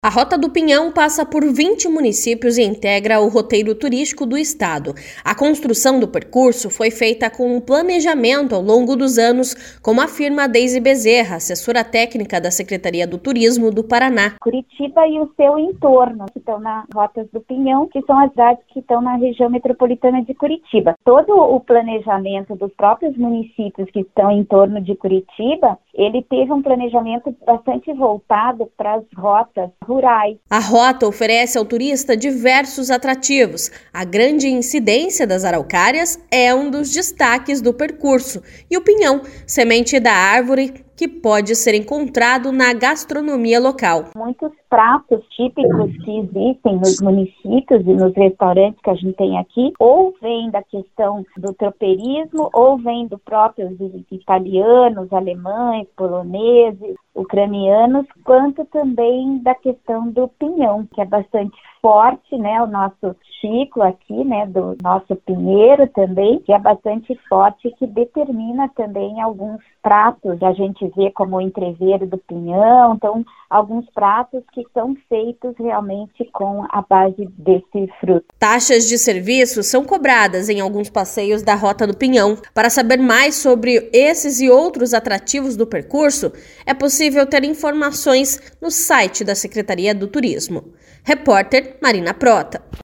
A Rota do Pinhão passa por 20 municípios e integra o roteiro turístico do estado. A construção do percurso foi feita com um planejamento ao longo dos anos, como afirma Deise Bezerra, assessora técnica da Secretaria do Turismo do Paraná. Curitiba e o seu entorno, que estão na Rota do Pinhão, que são as cidades que estão na região metropolitana de Curitiba. Todo o planejamento dos próprios municípios que estão em torno de Curitiba, ele teve um planejamento bastante voltado para as rotas rurais. A rota oferece ao turista diversos atrativos. A grande incidência das araucárias é um dos destaques do percurso. E o pinhão, semente da árvore que pode ser encontrado na gastronomia local. Muitos pratos típicos que existem nos municípios e nos restaurantes que a gente tem aqui, ou vem da questão do tropeirismo, ou vem do próprio italianos, alemães, poloneses, ucranianos, quanto também da questão do pinhão, que é bastante forte, né? O nosso ciclo aqui, né? Do nosso pinheiro também, que é bastante forte, que determina também alguns pratos. A gente vê como o entrevero do pinhão, então alguns pratos que são feitos realmente com a base desse fruto. Taxas de serviço são cobradas em alguns passeios da Rota do Pinhão. Para saber mais sobre esses e outros atrativos do percurso, é possível ter informações no site da Secretaria do Turismo. Repórter Marina Prota.